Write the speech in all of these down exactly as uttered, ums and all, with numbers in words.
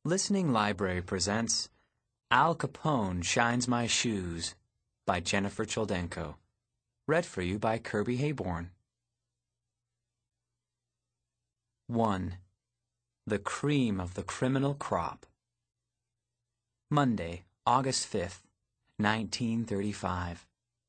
Listening Library presents Al Capone Shines My Shoes by Jennifer Choldenko. Read for you by Kirby Hayborn. one. The Cream of the Criminal Crop. Monday, August fifth, nineteen thirty-five.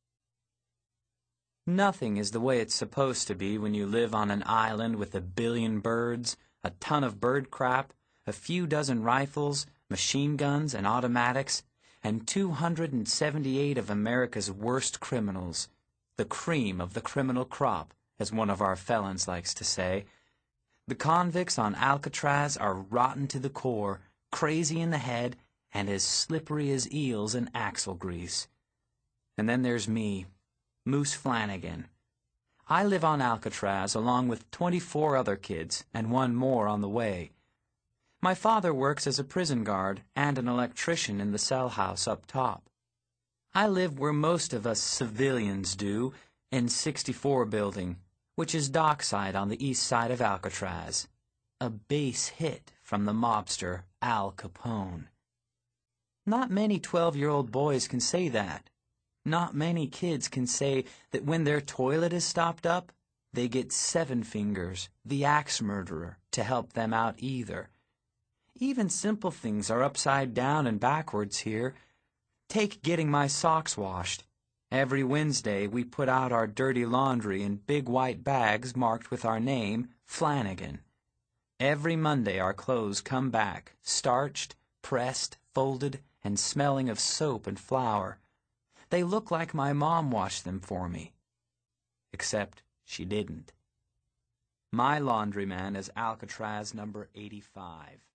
Nothing is the way it's supposed to be when you live on an island with a billion birds, a ton of bird crap, a few dozen rifles, machine guns, and automatics, and two hundred seventy-eight of America's worst criminals, the cream of the criminal crop, as one of our felons likes to say. The convicts on Alcatraz are rotten to the core, crazy in the head, and as slippery as eels in axle grease. And then there's me, Moose Flanagan. I live on Alcatraz along with twenty-four other kids, and one more on the way. My father works as a prison guard and an electrician in the cell house up top. I live where most of us civilians do, in sixty-four building, which is dockside on the east side of Alcatraz. A base hit from the mobster Al Capone. Not many twelve-year-old boys can say that. Not many kids can say that when their toilet is stopped up, they get Seven Fingers, the axe murderer, to help them out either. Even simple things are upside down and backwards here. Take getting my socks washed. Every Wednesday we put out our dirty laundry in big white bags marked with our name, Flanagan. Every Monday our clothes come back, starched, pressed, folded, and smelling of soap and flour. They look like my mom washed them for me. Except she didn't. My laundryman is Alcatraz number eighty-five.